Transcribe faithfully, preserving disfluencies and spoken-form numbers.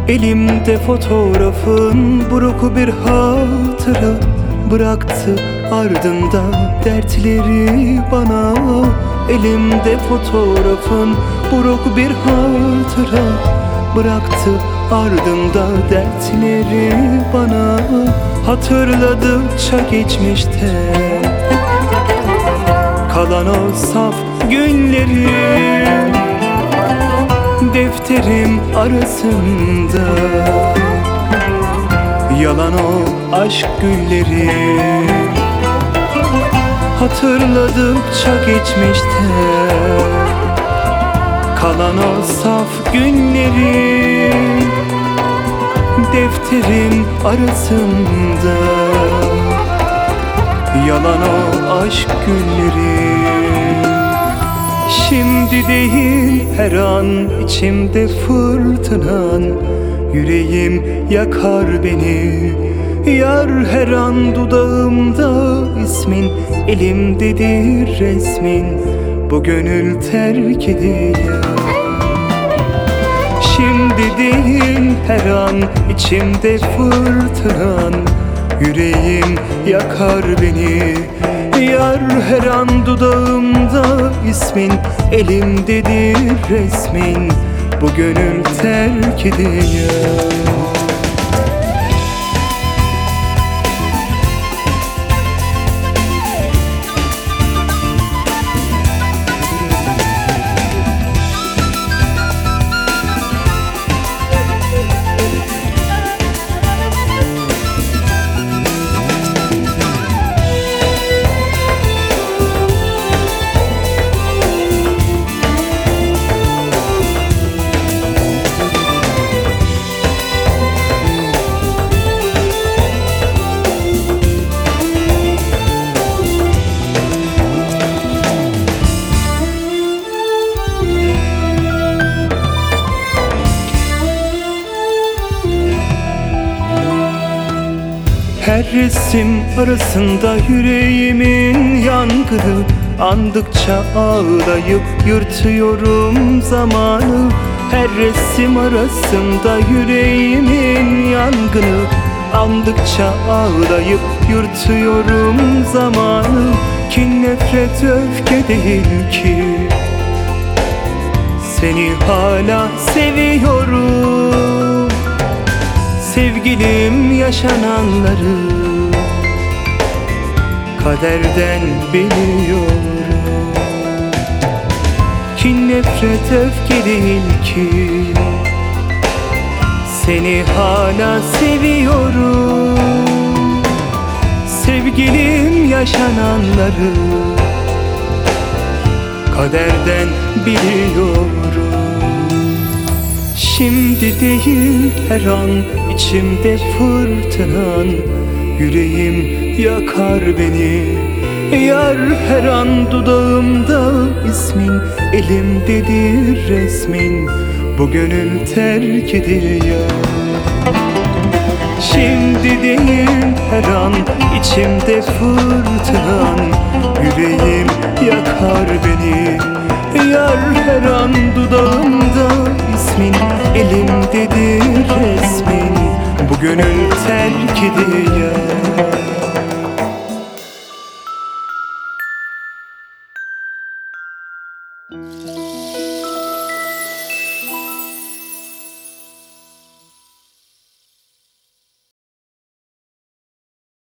Elimde fotoğrafın buruk bir hatıra bıraktı ardında dertleri bana. Elimde fotoğrafın buruk bir hatıra bıraktı ardında dertleri bana. Hatırladıkça geçmişte kalan o saf günleri defterim arasında yalan o aşk gülleri. Hatırladıkça geçmişte kalan o saf günleri defterim arasında yalan o aşk gülleri. Şimdi değil her an içimde fırtınan, yüreğim yakar beni. Yar her an dudağımda ismin, elimdedir resmin, bu gönül terk ediyor. Şimdi değil her an içimde fırtınan, yüreğim yakar beni. Yar her an dudağımda ismin, elimdedir resmin, bu gönül terk ediyor. Her resim arasında yüreğimin yangını, andıkça ağlayıp yırtıyorum zamanı. Her resim arasında yüreğimin yangını, andıkça ağlayıp yırtıyorum zamanı. Kin, nefret, öfke değil ki, seni hala seviyorum. Sevgilim yaşananları kaderden biliyorum. Kin, nefret, öfke değil ki, seni hala seviyorum. Sevgilim yaşananları kaderden biliyorum. Şimdi değil her an içimde fırtınan, yüreğim yakar beni. Yar her an dudağımda ismin, elimdedir resmin, bu gönül terk ediyor. Şimdi değil her an içimde fırtınan, yüreğim yakar